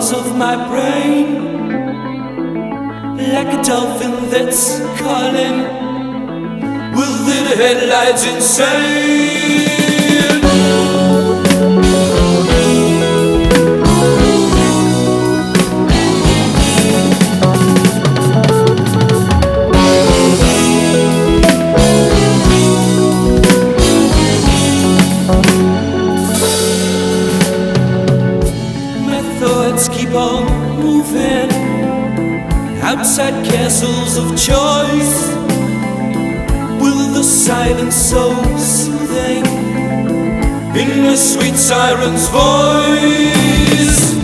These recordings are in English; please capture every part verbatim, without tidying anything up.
bars of my brain, like a dolphin that's calling, with the headlights insane. Keep on moving outside castles of choice, with the silence so soothing in the sweet siren's voice.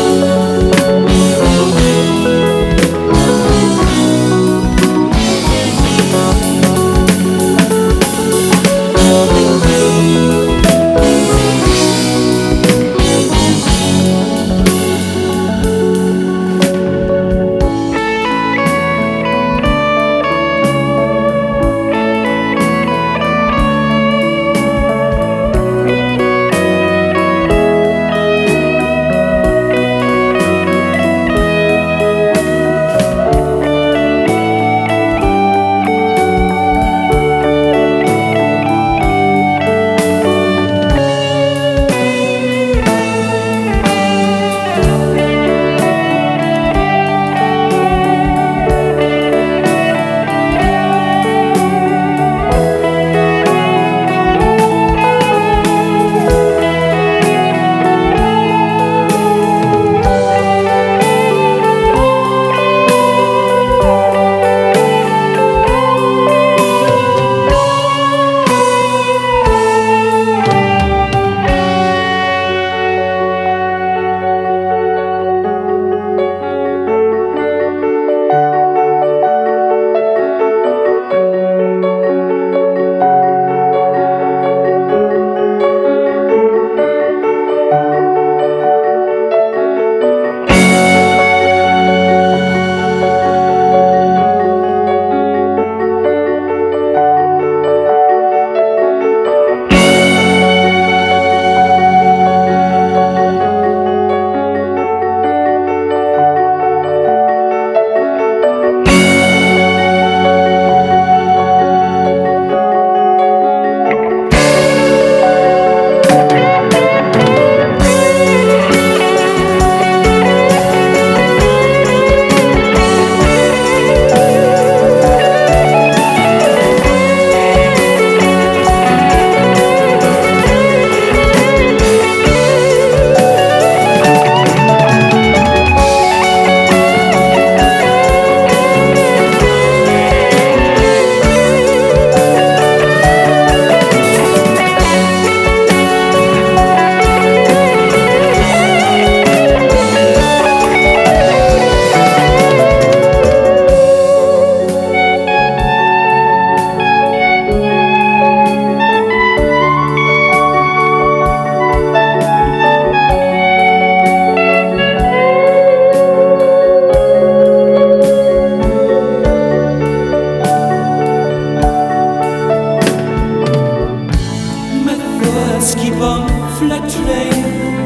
Keep on fluttering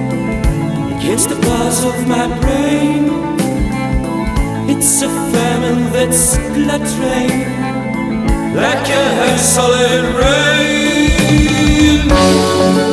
against the bars of my brain. It's a famine that's gluttering like a heavy solid rain.